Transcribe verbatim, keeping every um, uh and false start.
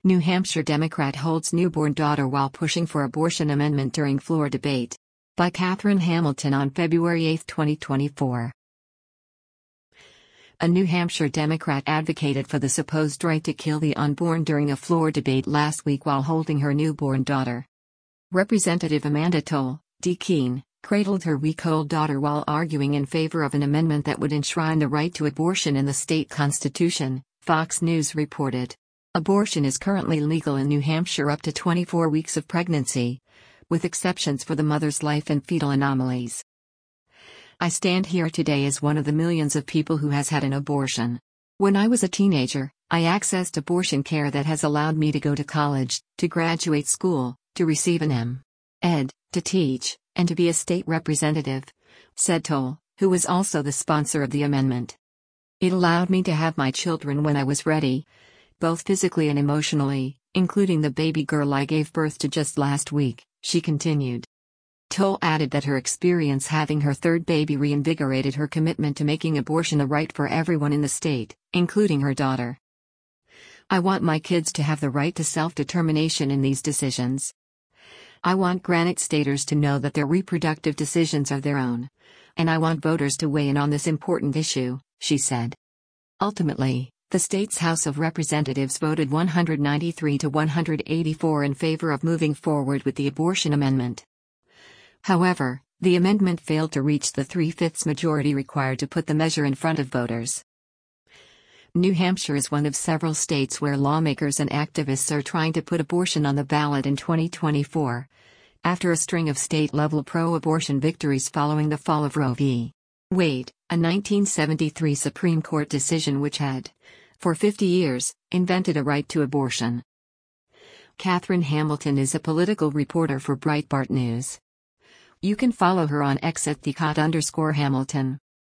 New Hampshire Democrat holds newborn daughter while pushing for abortion amendment during floor debate. By Catherine Hamilton on February eighth, twenty twenty-four. A New Hampshire Democrat advocated for the supposed right to kill the unborn during a floor debate last week while holding her newborn daughter. Representative Amanda Toll, D. Keene, cradled her week-old daughter while arguing in favor of an amendment that would enshrine the right to abortion in the state constitution, Fox News reported. Abortion is currently legal in New Hampshire up to twenty-four weeks of pregnancy, with exceptions for the mother's life and fetal anomalies. I stand here today as one of the millions of people who has had an abortion. When I was a teenager, I accessed abortion care that has allowed me to go to college, to graduate school, to receive an M Ed, to teach, and to be a state representative, said Toll, who was also the sponsor of the amendment. It allowed me to have my children when I was ready, both physically and emotionally, including the baby girl I gave birth to just last week, she continued. Toll added that her experience having her third baby reinvigorated her commitment to making abortion a right for everyone in the state, including her daughter. I want my kids to have the right to self-determination in these decisions. I want Granite Staters to know that their reproductive decisions are their own. And I want voters to weigh in on this important issue, she said. Ultimately, the state's House of Representatives voted one hundred ninety-three to one hundred eighty-four in favor of moving forward with the abortion amendment. However, the amendment failed to reach the three-fifths majority required to put the measure in front of voters. New Hampshire is one of several states where lawmakers and activists are trying to put abortion on the ballot in twenty twenty-four, after a string of state-level pro-abortion victories following the fall of Roe v. Wade, a nineteen seventy-three Supreme Court decision which had, for fifty years, invented a right to abortion. Catherine Hamilton is a political reporter for Breitbart News. You can follow her on X at thecot underscore Hamilton.